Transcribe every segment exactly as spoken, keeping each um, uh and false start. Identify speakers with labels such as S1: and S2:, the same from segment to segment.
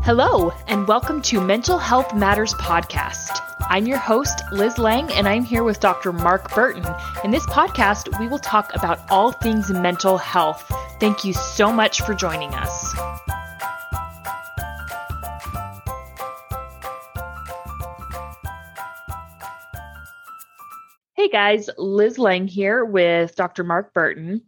S1: Hello, and welcome to Mental Health Matters Podcast. I'm your host, Liz Lang, and I'm here with Doctor Mark Burton. In this podcast, we will talk about all things mental health. Thank you so much for joining us. Hey guys, Liz Lang here with Doctor Mark Burton.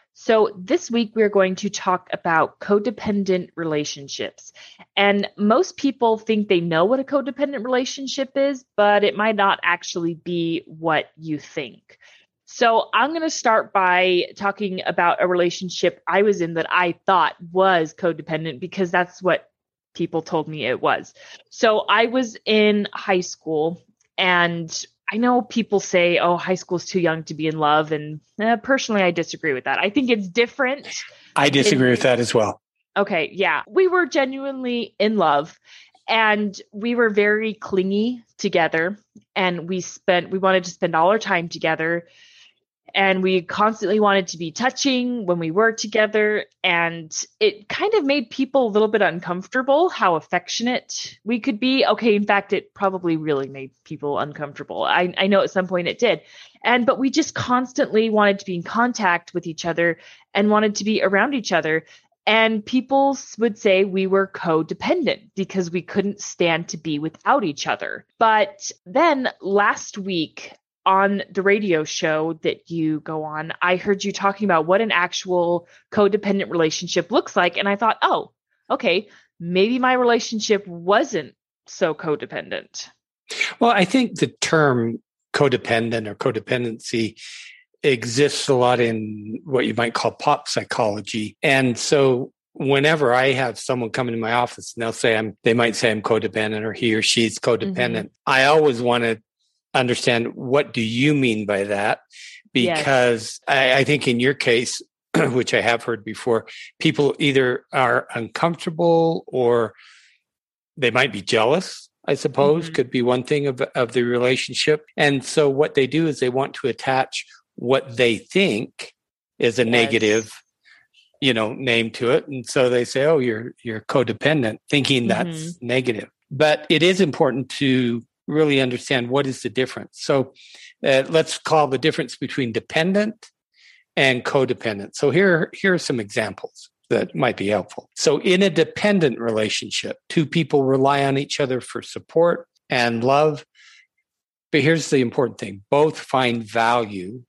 S1: So this week we're going to talk about codependent relationships. And most people think they know what a codependent relationship is, but it might not actually be what you think. So I'm going to start by talking about a relationship I was in that I thought was codependent because that's what people told me it was. So I was in high school, and I know people say, oh, high school is too young to be in love. And eh, personally, I disagree with that. I think it's different.
S2: I disagree
S1: in,
S2: with that as well.
S1: Okay. Yeah. We were genuinely in love, and we were very clingy together, and we spent, we wanted to spend all our time together, and we constantly wanted to be touching when we were together. And it kind of made people a little bit uncomfortable how affectionate we could be. Okay. In fact, it probably really made people uncomfortable. I, I know at some point it did. And, but we just constantly wanted to be in contact with each other and wanted to be around each other. And people would say we were codependent because we couldn't stand to be without each other. But then last week, on the radio show that you go on, I heard you talking about what an actual codependent relationship looks like. And I thought, oh, okay, maybe my relationship wasn't so codependent.
S2: Well, I think the term codependent or codependency exists a lot in what you might call pop psychology. And so whenever I have someone come into my office and they'll say I'm, they might say I'm codependent or he or she's codependent, mm-hmm. I always want to understand, what do you mean by that? Because yes. I, I think in your case, which I have heard before, people either are uncomfortable or they might be jealous, I suppose, mm-hmm. could be one thing of, of the relationship. And so what they do is they want to attach what they think is a yes. negative, you know, name to it. And so they say, oh, you're, you're codependent, thinking that's mm-hmm. negative. But it is important to really understand what is the difference. So uh, let's call the difference between dependent and codependent. So here, here are some examples that might be helpful. So in a dependent relationship, two people rely on each other for support and love. But here's the important thing. Both find value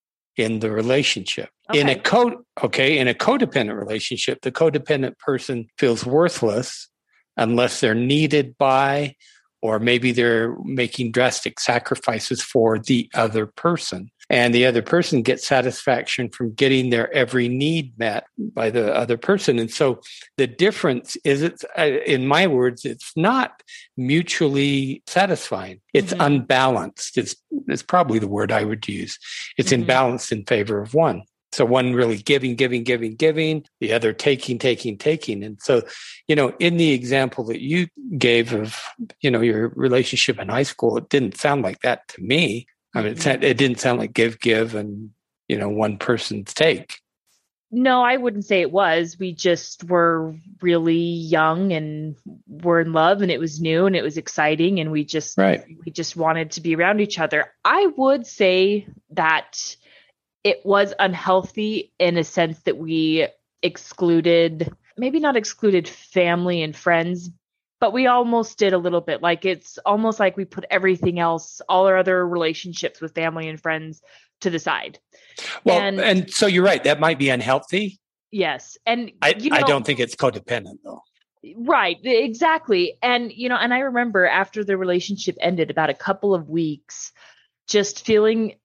S2: in the relationship. Okay. In a co- okay, in a codependent relationship, the codependent person feels worthless unless they're needed by, or maybe they're making drastic sacrifices for the other person. And the other person gets satisfaction from getting their every need met by the other person. And so the difference is, it's, in my words, it's not mutually satisfying. It's mm-hmm. unbalanced. It's, it's probably the word I would use. It's mm-hmm. imbalanced in favor of one. So one really giving, giving, giving, giving, the other taking, taking, taking. And so, you know, in the example that you gave of, you know, your relationship in high school, it didn't sound like that to me. I mean, it, it didn't sound like give, give, and, you know, one person's take.
S1: No, I wouldn't say it was. We just were really young and were in love, and it was new and it was exciting. And we just,
S2: right.
S1: we just wanted to be around each other. I would say that it was unhealthy in a sense that we excluded, maybe not excluded family and friends, but we almost did a little bit. Like, it's almost like we put everything else, all our other relationships with family and friends, to the side.
S2: Well, and, and so you're right. That might be unhealthy.
S1: Yes. And
S2: I,
S1: you know,
S2: I don't think it's codependent though.
S1: Right. Exactly. And, you know, and I remember after the relationship ended, about a couple of weeks, just feeling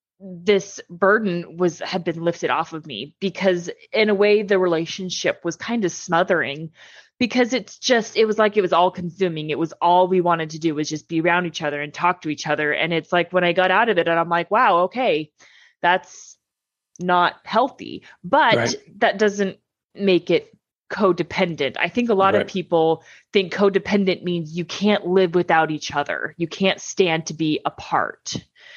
S1: this burden was had been lifted off of me, because in a way the relationship was kind of smothering, because it's just, it was like, it was all consuming. It was all we wanted to do was just be around each other and talk to each other. And it's like, when I got out of it, and I'm like, wow, okay, that's not healthy, but right. that doesn't make it codependent. I think a lot right. of people think codependent means you can't live without each other. You can't stand to be apart.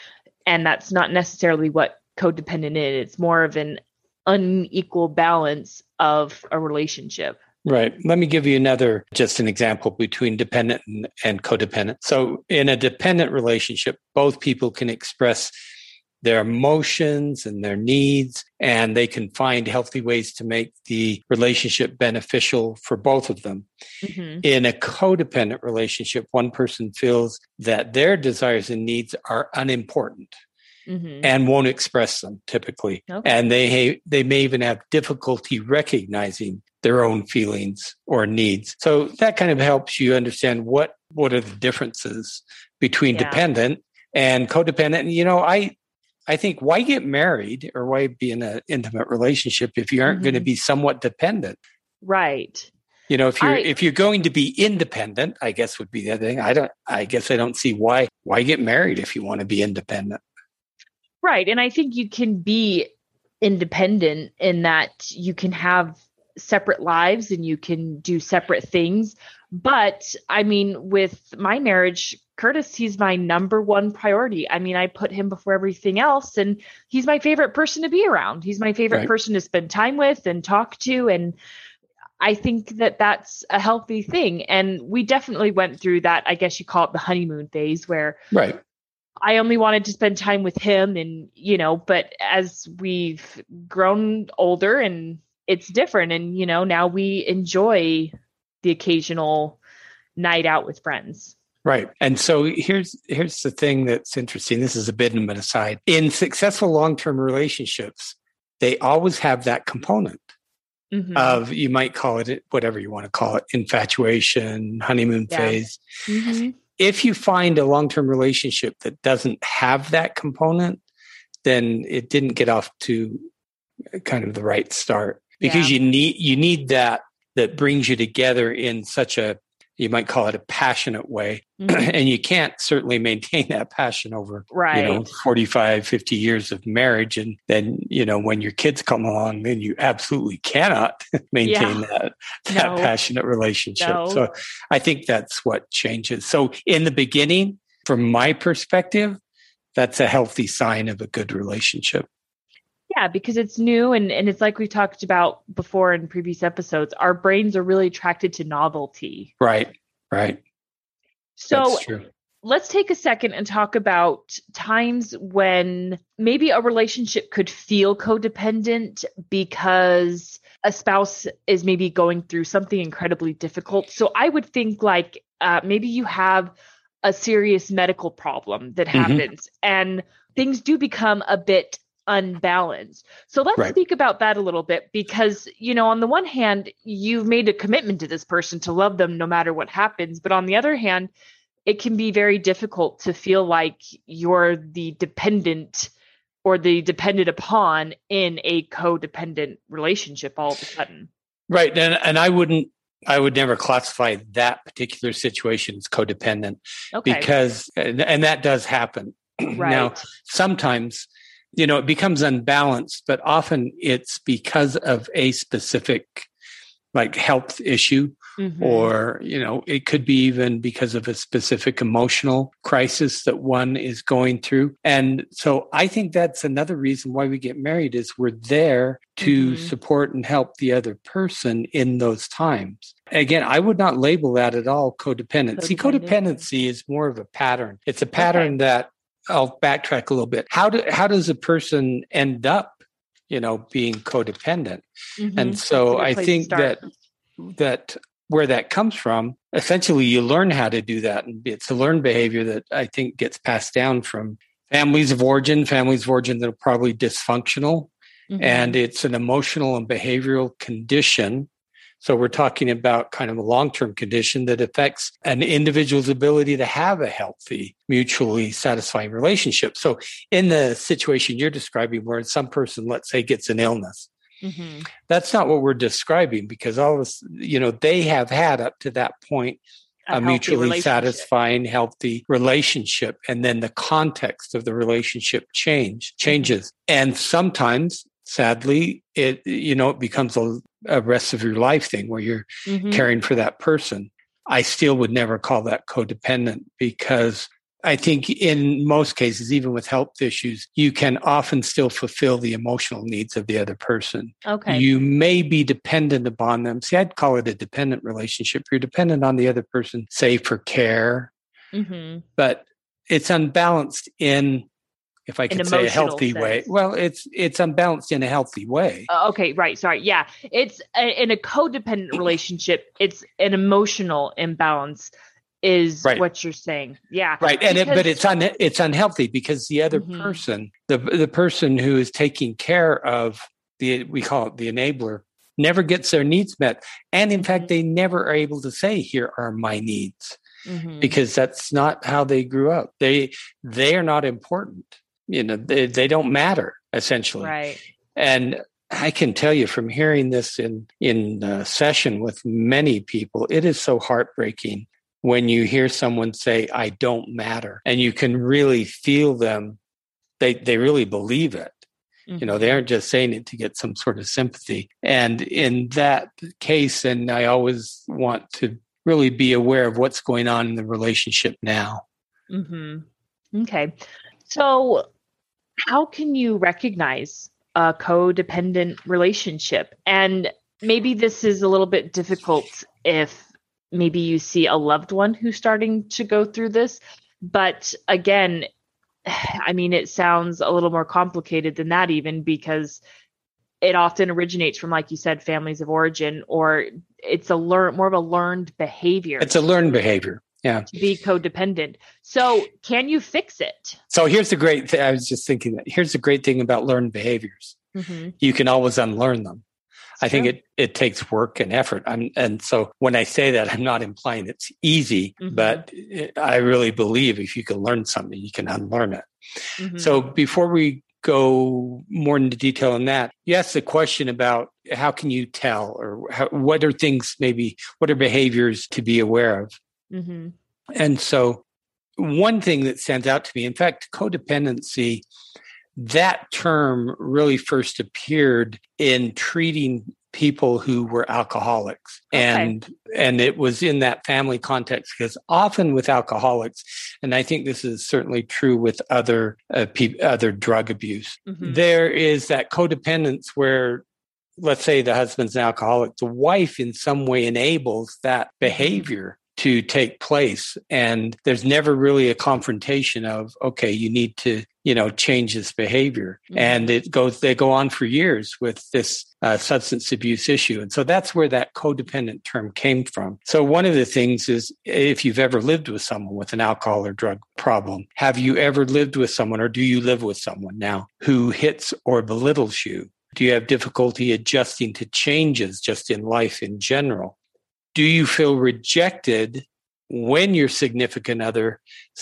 S1: And that's not necessarily what codependent is. It's more of an unequal balance of a relationship.
S2: Right. Let me give you another, just an example between dependent and, and codependent. So in a dependent relationship, both people can express their emotions and their needs, and they can find healthy ways to make the relationship beneficial for both of them. Mm-hmm. In a codependent relationship, one person feels that their desires and needs are unimportant. Mm-hmm. And won't express them typically. Okay. And they they may even have difficulty recognizing their own feelings or needs. So that kind of helps you understand what, what are the differences between yeah. dependent and codependent. And, you know, I I think why get married or why be in an intimate relationship if you aren't mm-hmm. going to be somewhat dependent?
S1: Right.
S2: You know, if you're
S1: I,
S2: if you're going to be independent, I guess would be the other thing. I don't I guess I don't see why why get married if you want to be independent.
S1: Right. And I think you can be independent in that you can have separate lives and you can do separate things. But I mean, with my marriage, Curtis, he's my number one priority. I mean, I put him before everything else, and he's my favorite person to be around. He's my favorite right. person to spend time with and talk to. And I think that that's a healthy thing. And we definitely went through that, I guess you call it the honeymoon phase, where
S2: right.
S1: I only wanted to spend time with him, and, you know, but as we've grown older and it's different, and, you know, now we enjoy the occasional night out with friends.
S2: Right. And so here's, here's the thing that's interesting. This is a bit of an aside. In successful long-term relationships, they always have that component mm-hmm. of, you might call it whatever you want to call it, infatuation, honeymoon yeah. phase. Mm-hmm. If you find a long-term relationship that doesn't have that component, then it didn't get off to kind of the right start, because yeah. you need you need that that brings you together in such a, you might call it a passionate way. Mm-hmm. And you can't certainly maintain that passion over
S1: right.
S2: you know, forty-five, fifty years of marriage. And then, you know, when your kids come along, then you absolutely cannot maintain yeah. that, that no. passionate relationship. No. So I think that's what changes. So in the beginning, from my perspective, that's a healthy sign of a good relationship.
S1: Yeah, because it's new. And, and it's like we talked about before in previous episodes, our brains are really attracted to novelty.
S2: Right, right.
S1: So
S2: That's true.
S1: Let's take a second and talk about times when maybe a relationship could feel codependent because a spouse is maybe going through something incredibly difficult. So I would think like uh, maybe you have a serious medical problem that happens mm-hmm. and things do become a bit unbalanced. So let's right. speak about that a little bit, because, you know, on the one hand, you've made a commitment to this person to love them no matter what happens. But on the other hand, it can be very difficult to feel like you're the dependent or the dependent upon in a codependent relationship all of a sudden.
S2: Right. And, and I wouldn't, I would never classify that particular situation as codependent okay. because, and, and that does happen.
S1: Right.
S2: Now, sometimes, you know, it becomes unbalanced, but often it's because of a specific like health issue, mm-hmm. or, you know, it could be even because of a specific emotional crisis that one is going through. And so I think that's another reason why we get married, is we're there to mm-hmm. support and help the other person in those times. Again, I would not label that at all codependency. Codependency, codependency is more of a pattern. It's a pattern okay. that, I'll backtrack a little bit. How do how does a person end up, you know, being codependent? Mm-hmm. And so I think that that where that comes from, essentially you learn how to do that. And it's a learned behavior that I think gets passed down from families of origin, families of origin that are probably dysfunctional. Mm-hmm. And it's an emotional and behavioral condition. So we're talking about kind of a long-term condition that affects an individual's ability to have a healthy, mutually satisfying relationship. So in the situation you're describing, where some person, let's say, gets an illness, mm-hmm. that's not what we're describing, because all of us, you know, they have had up to that point a, a mutually satisfying, healthy relationship. And then the context of the relationship change changes. Mm-hmm. And sometimes, sadly, it, you know, it becomes a, a rest of your life thing where you're mm-hmm. caring for that person. I still would never call that codependent, because I think in most cases, even with health issues, you can often still fulfill the emotional needs of the other person.
S1: Okay.
S2: You may be dependent upon them. See, I'd call it a dependent relationship. You're dependent on the other person, say, for care,
S1: mm-hmm.
S2: but it's unbalanced in, if I could
S1: An
S2: say, a
S1: emotional
S2: healthy
S1: sense.
S2: way. Well, it's it's unbalanced in a healthy way.
S1: Uh, okay, right. Sorry. Yeah. It's a, in a codependent relationship, it's an emotional imbalance is
S2: Right.
S1: what you're saying. Yeah.
S2: Right. And it, but it's un, it's unhealthy because the other
S1: mm-hmm.
S2: person, the the person who is taking care of the, we call it the enabler, never gets their needs met. And in mm-hmm. fact, they never are able to say, here are my needs, mm-hmm. because that's not how they grew up. They, they are not important. You know, they, they don't matter, essentially.
S1: Right.
S2: And I can tell you from hearing this in, in uh, session with many people, it is so heartbreaking when you hear someone say, I don't matter, and you can really feel them. They, they really believe it. Mm-hmm. You know, they aren't just saying it to get some sort of sympathy. And in that case, and I always want to really be aware of what's going on in the relationship now.
S1: Mm-hmm. Okay. So how can you recognize a codependent relationship? And maybe this is a little bit difficult if maybe you see a loved one who's starting to go through this. But again, I mean, it sounds a little more complicated than that, even because it often originates from, like you said, families of origin, or it's a learn more of a learned behavior.
S2: It's a learned behavior. Yeah.
S1: To be codependent. So can you fix it?
S2: So here's the great thing. I was just thinking that here's the great thing about learned behaviors. Mm-hmm. You can always unlearn them. I think it, it takes work and effort. I'm, and so when I say that, I'm not implying it's easy, mm-hmm. but it, I really believe if you can learn something, you can unlearn it. Mm-hmm. So before we go more into detail on that, you asked the question about how can you tell, or how, what are things maybe, what are behaviors to be aware of? Mm-hmm. And so one thing that stands out to me, in fact, codependency, that term really first appeared in treating people who were alcoholics. Okay. And and it was in that family context, because often with alcoholics, and I think this is certainly true with other uh, pe- other drug abuse, mm-hmm. there is that codependence where, let's say the husband's an alcoholic, the wife in some way enables that behavior to take place. And there's never really a confrontation of, okay, you need to, you know, change this behavior. Mm-hmm. And it goes, they go on for years with this uh, substance abuse issue. And so that's where that codependent term came from. So one of the things is, if you've ever lived with someone with an alcohol or drug problem, have you ever lived with someone, or do you live with someone now who hits or belittles you? Do you have difficulty adjusting to changes just in life in general? Do you feel rejected when your significant other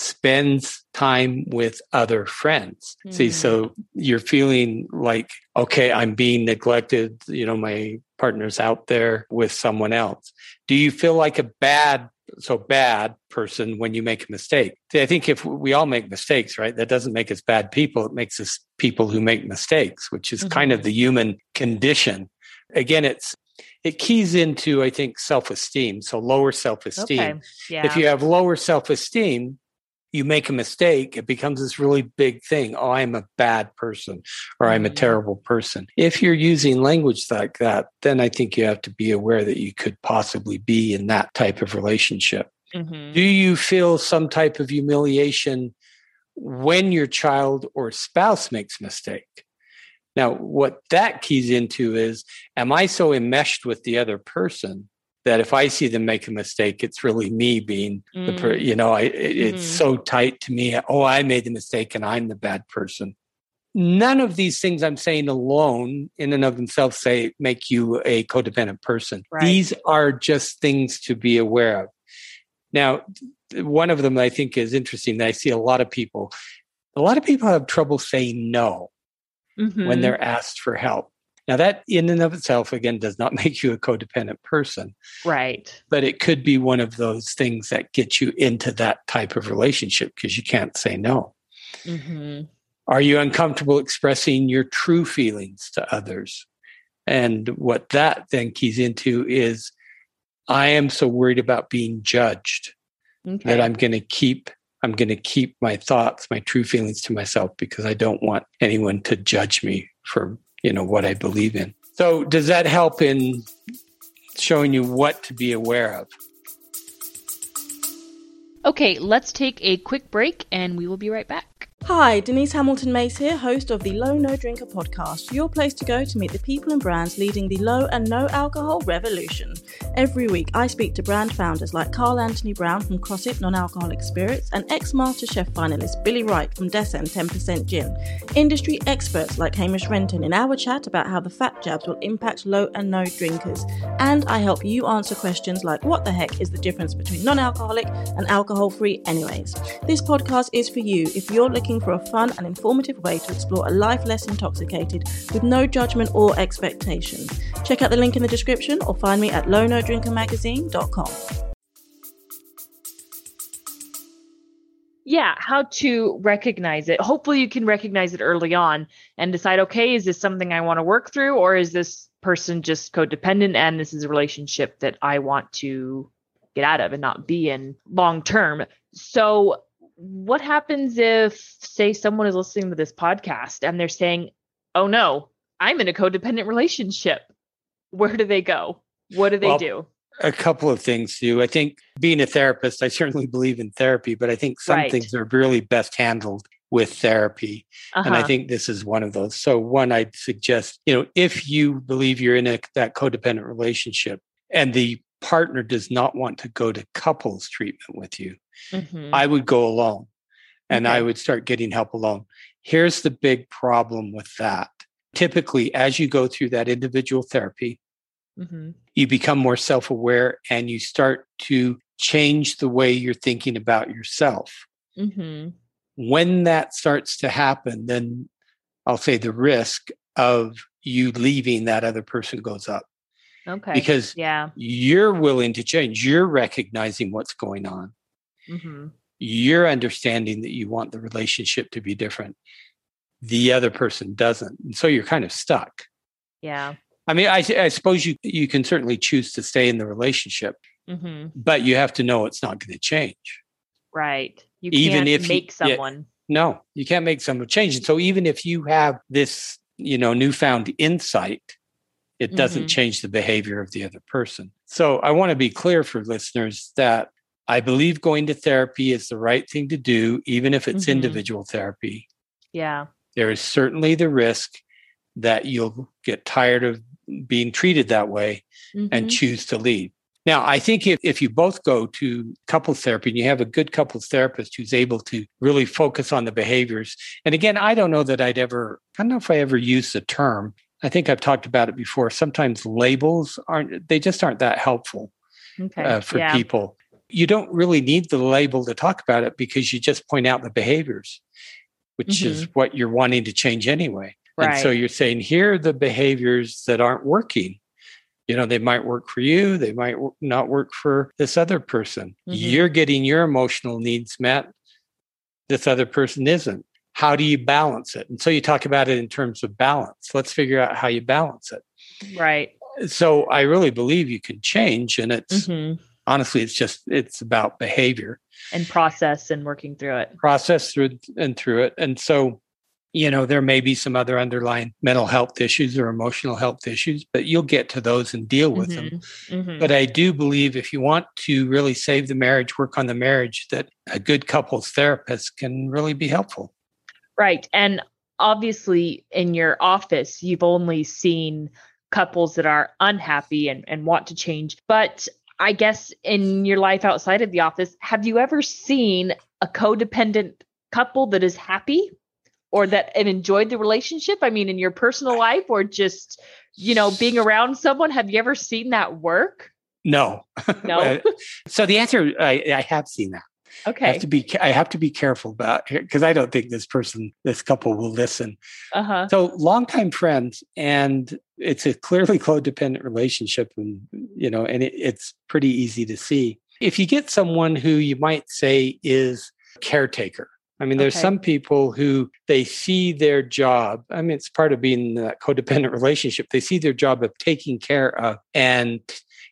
S2: spends time with other friends? Mm. See, so you're feeling like, okay, I'm being neglected. You know, my partner's out there with someone else. Do you feel like a bad, so bad person when you make a mistake? See, I think if we all make mistakes, right, that doesn't make us bad people. It makes us people who make mistakes, which is mm-hmm. kind of the human condition. Again, it's, it keys into, I think, self-esteem. So lower self-esteem. Okay. Yeah. If you have lower self-esteem, you make a mistake, it becomes this really big thing. Oh, I'm a bad person, or I'm a terrible person. If you're using language like that, then I think you have to be aware that you could possibly be in that type of relationship. Mm-hmm. Do you feel some type of humiliation when your child or spouse makes a mistake? Now, what that keys into is, am I so enmeshed with the other person that if I see them make a mistake, it's really me being mm. the per, you know, I, it, mm-hmm. it's so tight to me. Oh, I made the mistake and I'm the bad person. None of these things I'm saying alone in and of themselves say make you a codependent person. Right. These are just things to be aware of. Now, one of them I think is interesting that I see a lot of people, a lot of people have trouble saying no. Mm-hmm. when they're asked for help. Now, that in and of itself, again, does not make you a codependent person.
S1: Right.
S2: But it could be one of those things that get you into that type of relationship because you can't say no. Mm-hmm. Are you uncomfortable expressing your true feelings to others? And what that then keys into is, I am so worried about being judged okay. that I'm going to keep I'm going to keep my thoughts, my true feelings to myself because I don't want anyone to judge me for, you know, what I believe in. So does that help in showing you what to be aware of?
S1: Okay, let's take a quick break and we will be right back.
S3: Hi, Denise Hamilton-Mace here, host of the Low No Drinker podcast, your place to go to meet the people and brands leading the low and no alcohol revolution. Every week, I speak to brand founders like Carl Anthony Brown from CrossFit Non-Alcoholic Spirits and ex-MasterChef finalist Billy Wright from Descent ten percent Gin, industry experts like Hamish Renton in our chat about how the fat jabs will impact low and no drinkers, and I help you answer questions like what the heck is the difference between non-alcoholic and alcohol-free anyways. This podcast is for you if you're looking for a fun and informative way to explore a life less intoxicated with no judgment or expectation. Check out the link in the description or find me at low no drinker magazine dot com.
S1: Yeah, how to recognize it. Hopefully you can recognize it early on and decide, okay, is this something I want to work through, or is this person just codependent and this is a relationship that I want to get out of and not be in long term? So what happens if, say, someone is listening to this podcast and they're saying, oh no, I'm in a codependent relationship? Where do they go? What do they well, do?
S2: A couple of things, Sue. I think being a therapist, I certainly believe in therapy, but I think some
S1: right.
S2: things are really best handled with therapy. Uh-huh. And I think this is one of those. So one, I'd suggest, you know, if you believe you're in a, that codependent relationship and the partner does not want to go to couples treatment with you, mm-hmm. I would go alone and okay. I would start getting help alone. Here's the big problem with that. Typically, as you go through that individual therapy, mm-hmm. you become more self-aware and you start to change the way you're thinking about yourself. Mm-hmm. When that starts to happen, then I'll say the risk of you leaving that other person goes up.
S1: Okay.
S2: Because
S1: yeah.
S2: you're willing to change. You're recognizing what's going on. Mm-hmm. You're understanding that you want the relationship to be different. The other person doesn't. And so you're kind of stuck.
S1: Yeah.
S2: I mean, I, I suppose you, you can certainly choose to stay in the relationship, mm-hmm. but you have to know it's not going to change.
S1: Right. You
S2: even
S1: can't
S2: if
S1: make
S2: you,
S1: someone.
S2: Yeah, no, you can't make someone change. And so even if you have this, you know, newfound insight, it doesn't mm-hmm. change the behavior of the other person. So I want to be clear for listeners that I believe going to therapy is the right thing to do, even if it's mm-hmm. individual therapy.
S1: Yeah.
S2: There is certainly the risk that you'll get tired of being treated that way mm-hmm. and choose to leave. Now, I think if, if you both go to couples therapy and you have a good couples therapist who's able to really focus on the behaviors. And again, I don't know that I'd ever, I don't know if I ever used the term. I think I've talked about it before. Sometimes labels aren't, they just aren't that helpful okay. uh, for yeah. people. You don't really need the label to talk about it because you just point out the behaviors, which mm-hmm. is what you're wanting to change anyway. Right. And so you're saying, here are the behaviors that aren't working. You know, they might work for you. They might not work for this other person. Mm-hmm. You're getting your emotional needs met. This other person isn't. How do you balance it? And so you talk about it in terms of balance. Let's figure out how you balance it.
S1: Right.
S2: So I really believe you can change. And it's
S1: mm-hmm.
S2: honestly, it's just, it's about behavior.
S1: And process and working through it.
S2: Process through and through it. And so, you know, there may be some other underlying mental health issues or emotional health issues, but you'll get to those and deal with mm-hmm. them. Mm-hmm. But I do believe if you want to really save the marriage, work on the marriage, that a good couples therapist can really be helpful.
S1: Right. And obviously in your office, you've only seen couples that are unhappy and, and want to change. But I guess in your life outside of the office, have you ever seen a codependent couple that is happy or that and enjoyed the relationship? I mean, in your personal life or just, you know, being around someone, have you ever seen that work?
S2: No.
S1: No.
S2: So the answer, I, I have seen that.
S1: Okay.
S2: I have to be, I have to be careful about it because I don't think this person, this couple will listen. Uh-huh. So longtime friends, and it's a clearly codependent relationship, and, you know, and it, it's pretty easy to see. If you get someone who you might say is caretaker, I mean, there's okay. some people who they see their job. I mean, it's part of being in that codependent relationship. They see their job of taking care of and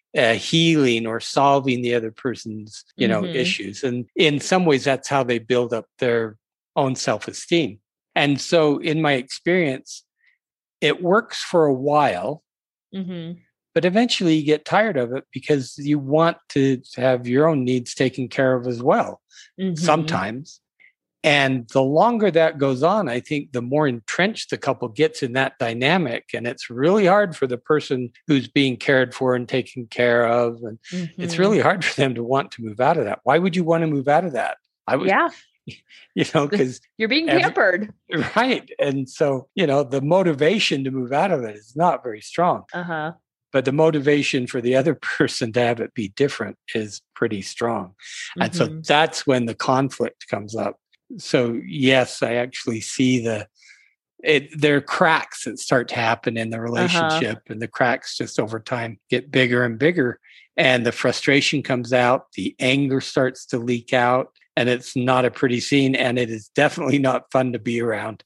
S2: uh, healing or solving the other person's, you know,
S1: Mhm.
S2: issues. And in some ways, that's how they build up their own self-esteem. And so in my experience, it works for a while,
S1: Mhm.
S2: but eventually you get tired of it because you want to have your own needs taken care of as well,
S1: Mhm.
S2: sometimes. And the longer that goes on, I think the more entrenched the couple gets in that dynamic. And it's really hard for the person who's being cared for and taken care of. And it's
S1: Mhm.
S2: really hard for them to want to move out of that. Why would you want to move out of that? I would,
S1: Yeah,
S2: you know, because
S1: you're being
S2: every,
S1: pampered.
S2: right. And so, you know, the motivation to move out of it is not very strong.
S1: Uh-huh.
S2: But the motivation for the other person to have it be different is pretty strong. And so
S1: Mhm.
S2: that's when the conflict comes up. So yes, I actually see the it there are cracks that start to happen in the relationship, and the cracks just over time get bigger and bigger, and the frustration comes out, the anger starts to leak out, and it's not a pretty scene, and it is definitely not fun to be around.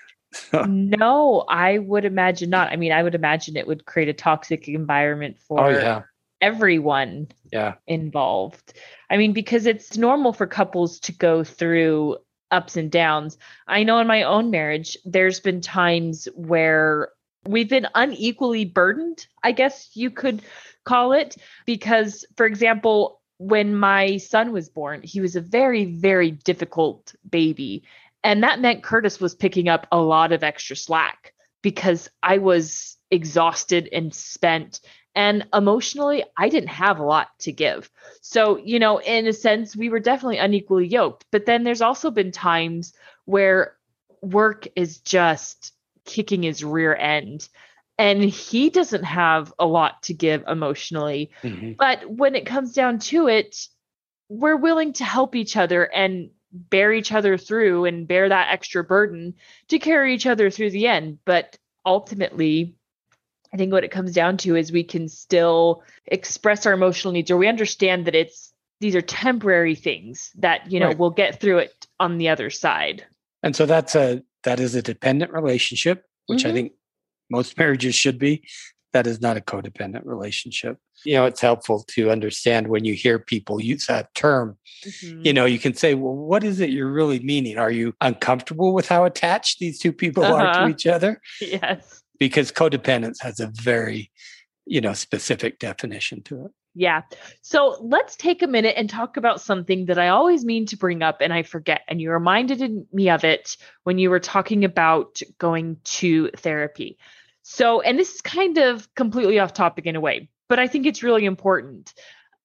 S1: No, I would imagine not. I mean, I would imagine it would create a toxic environment for
S2: Oh yeah,
S1: everyone
S2: yeah,
S1: involved. I mean, because it's normal for couples to go through ups and downs. I know in my own marriage, there's been times where we've been unequally burdened, I guess you could call it. Because, for example, when my son was born, he was a very, very difficult baby. And that meant Curtis was picking up a lot of extra slack because I was exhausted and spent. And emotionally, I didn't have a lot to give. So, you know, in a sense, we were definitely unequally yoked. But then there's also been times where work is just kicking his rear end and he doesn't have a lot to give emotionally.
S2: mm-hmm.
S1: But when it comes down to it, we're willing to help each other and bear each other through and bear that extra burden to carry each other through the end. But ultimately, I think what it comes down to is we can still express our emotional needs, or we understand that it's these are temporary things that, you know,
S2: Right.
S1: we'll get through it on the other side.
S2: And so that's a that is a dependent relationship, which
S1: Mhm.
S2: I think most marriages should be. That is not a codependent relationship. You know, it's helpful to understand when you hear people use that term.
S1: Mhm.
S2: You know, you can say, well, what is it you're really meaning? Are you uncomfortable with how attached these two people are to
S1: Uh-huh.
S2: each other?
S1: Yes.
S2: Because codependence has a very, you know, specific definition to it.
S1: Yeah. So let's take a minute and talk about something that I always mean to bring up and I forget. And you reminded me of it when you were talking about going to therapy. So, and this is kind of completely off topic in a way, but I think it's really important.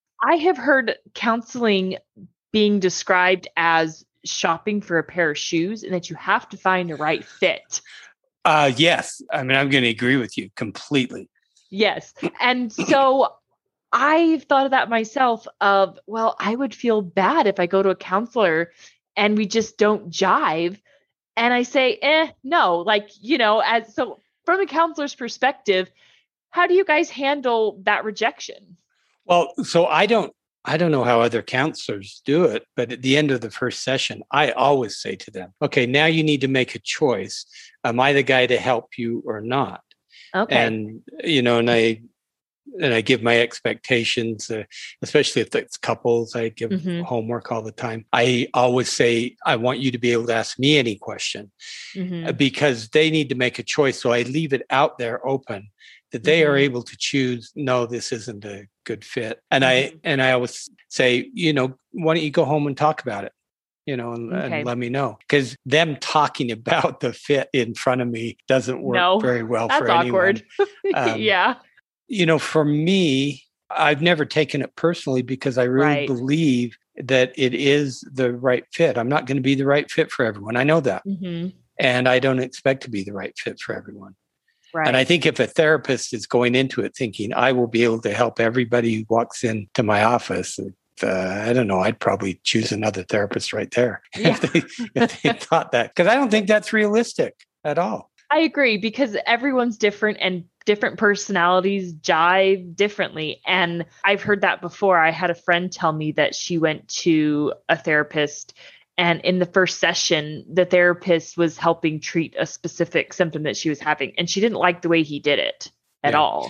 S1: I have heard counseling being described as shopping for a pair of shoes and that you have to find the right fit.
S2: Uh, yes. I mean, I'm going to agree with you completely.
S1: Yes. And so I've thought of that myself of, well, I would feel bad if I go to a counselor and we just don't jive. And I say, eh, no, like, you know, as so from a counselor's perspective, how do you guys handle that rejection?
S2: Well, so I don't I don't know how other counselors do it, but at the end of the first session, I always say to them, okay, now you need to make a choice. Am I the guy to help you or not?
S1: Okay.
S2: And, you know, and I and I give my expectations, uh, especially if it's couples. I give
S1: Mhm.
S2: homework all the time. I always say, I want you to be able to ask me any question
S1: Mhm.
S2: uh, because they need to make a choice. So I leave it out there open that they are
S1: Mhm.
S2: able to choose, no, this isn't a good fit. And I
S1: Mhm.
S2: and I always say, you know, why don't you go home and talk about it? You know, and,
S1: Okay.
S2: and let me know. Because them talking about the fit in front of me doesn't work
S1: No,
S2: very well
S1: that's
S2: for anyone.
S1: awkward.
S2: Um,
S1: Yeah.
S2: you know, for me, I've never taken it personally because I really
S1: Right.
S2: believe that it is the right fit. I'm not going to be the right fit for everyone. I know that.
S1: Mhm.
S2: And I don't expect to be the right fit for everyone.
S1: Right.
S2: And I think if a therapist is going into it thinking, I will be able to help everybody who walks into my office, uh, I don't know, I'd probably choose another therapist right there
S1: Yeah.
S2: if, they, if they thought that. Because I don't think that's realistic at all.
S1: I agree because everyone's different and different personalities jive differently. And I've heard that before. I had a friend tell me that she went to a therapist and in the first session, the therapist was helping treat a specific symptom that she was having. And she didn't like the way he did it at
S2: Yeah.
S1: all.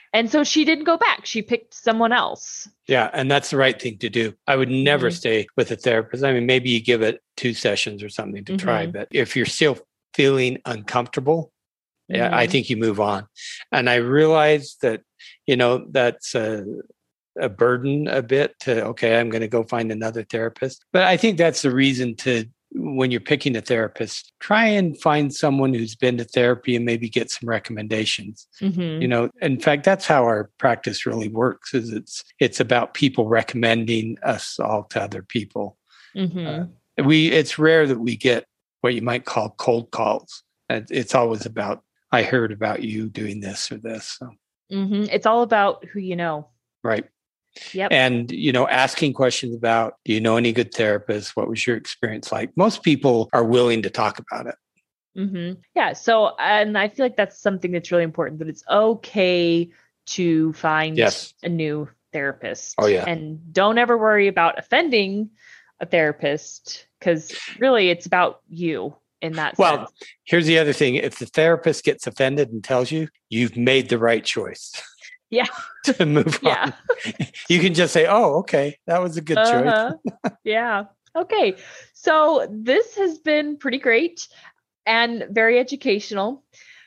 S1: And so she didn't go back. She picked someone else.
S2: Yeah. And that's the right thing to do. I would never mm-hmm. stay with a therapist. I mean, maybe you give it two sessions or something to mm-hmm. try, but if you're still feeling uncomfortable, mm-hmm. yeah, I think you move on. And I realize that, you know, that's a, a burden a bit to, okay, I'm going to go find another therapist. But I think that's the reason to, when you're picking a therapist, try and find someone who's been to therapy and maybe get some recommendations. Mm-hmm. You know, in fact, that's how our practice really works, is it's it's about people recommending us all to other people. Mm-hmm. Uh, we it's rare that we get what you might call cold calls. It's always about, I heard about you doing this or this. So.
S1: Mm-hmm. It's all about who you know.
S2: Right.
S1: Yep.
S2: And, you know, asking questions about, do you know any good therapists? What was your experience like? Most people are willing to talk about it.
S1: Mm-hmm. Yeah. So, and I feel like that's something that's really important, that it's okay to find
S2: yes.
S1: a new therapist.
S2: Oh, yeah.
S1: And don't ever worry about offending a therapist, because really it's about you in that
S2: well,
S1: sense.
S2: Well, here's the other thing. If the therapist gets offended and tells you, you've made the right choice.
S1: Yeah.
S2: To move
S1: yeah.
S2: on. You can just say, oh, okay, that was a good
S1: uh-huh.
S2: choice.
S1: Yeah. Okay. So this has been pretty great and very educational.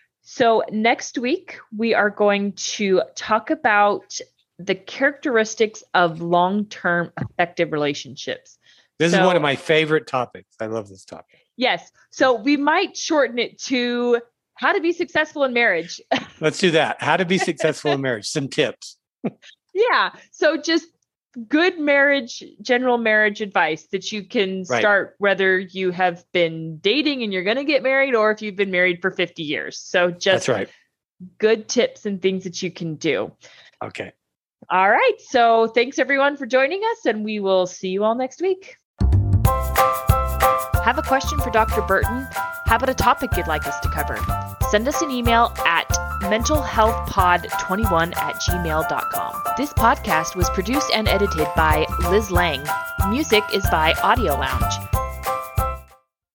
S1: So next week, we are going to talk about the characteristics of long-term effective relationships.
S2: This
S1: so,
S2: is one of my favorite topics. I love this topic.
S1: Yes. So we might shorten it to how to be successful in marriage.
S2: Let's do that. How to be successful in marriage. Some tips.
S1: Yeah. So just good marriage, general marriage advice that you can
S2: right.
S1: start whether you have been dating and you're going to get married, or if you've been married for fifty years. So just
S2: That's right.
S1: good tips and things that you can do.
S2: Okay.
S1: All right. So thanks everyone for joining us, and we will see you all next week. Have a question for Doctor Burton? How about a topic you'd like us to cover? Send us an email at mental health pod twenty-one at gmail dot com. This podcast was produced and edited by Liz Lang. Music is by Audio Lounge.